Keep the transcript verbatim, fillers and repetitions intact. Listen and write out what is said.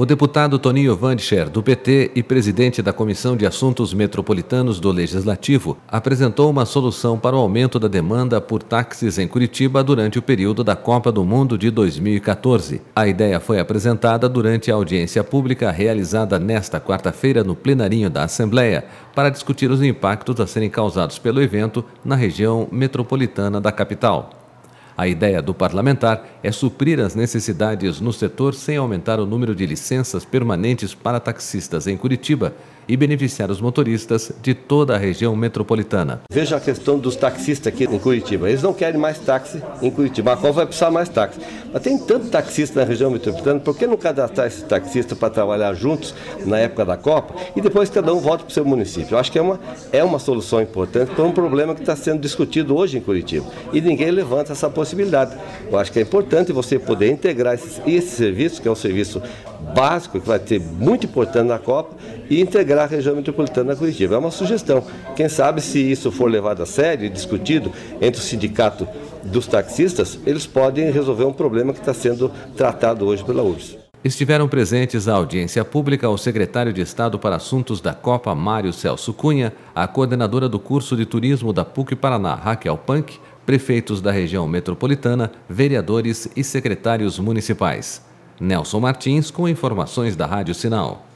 O deputado Toninho Vandcher, do P T e presidente da Comissão de Assuntos Metropolitanos do Legislativo, apresentou uma solução para o aumento da demanda por táxis em Curitiba durante o período da Copa do Mundo de dois mil e quatorze. A ideia foi apresentada durante a audiência pública realizada nesta quarta-feira no plenarinho da Assembleia para discutir os impactos a serem causados pelo evento na região metropolitana da capital. A ideia do parlamentar é suprir as necessidades no setor sem aumentar o número de licenças permanentes para taxistas em Curitiba e beneficiar os motoristas de toda a região metropolitana. Veja a questão dos taxistas aqui em Curitiba. Eles não querem mais táxi em Curitiba. A Copa vai precisar mais táxi. Mas tem tanto taxista na região metropolitana, por que não cadastrar esses taxistas para trabalhar juntos na época da Copa e depois cada um volta para o seu município? Eu acho que é uma, é uma solução importante para um problema que está sendo discutido hoje em Curitiba. E ninguém levanta essa possibilidade. Eu acho que é importante você poder integrar esse, esse serviço, que é um serviço básico, que vai ser muito importante na Copa, e integrar a região metropolitana da Curitiba. É uma sugestão. Quem sabe, se isso for levado a sério e discutido entre o sindicato dos taxistas, eles podem resolver um problema que está sendo tratado hoje pela U R S S. Estiveram presentes à audiência pública o secretário de Estado para Assuntos da Copa, Mário Celso Cunha, a coordenadora do curso de turismo da PUC Paraná, Raquel Punk, prefeitos da região metropolitana, vereadores e secretários municipais. Nelson Martins com informações da Rádio Sinal.